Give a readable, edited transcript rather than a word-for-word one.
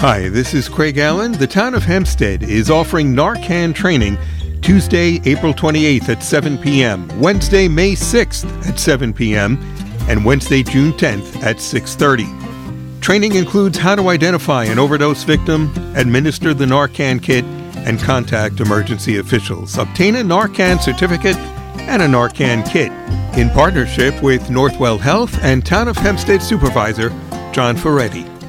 Hi, this is Craig Allen. The town of Hempstead is offering Narcan training Tuesday, April 28th at 7 p.m., Wednesday, May 6th at 7 p.m., and Wednesday, June 10th at 6:30. Training includes how to identify an overdose victim, administer the Narcan kit, and contact emergency officials. Obtain a Narcan certificate and a Narcan kit in partnership with Northwell Health and Town of Hempstead Supervisor John Ferretti.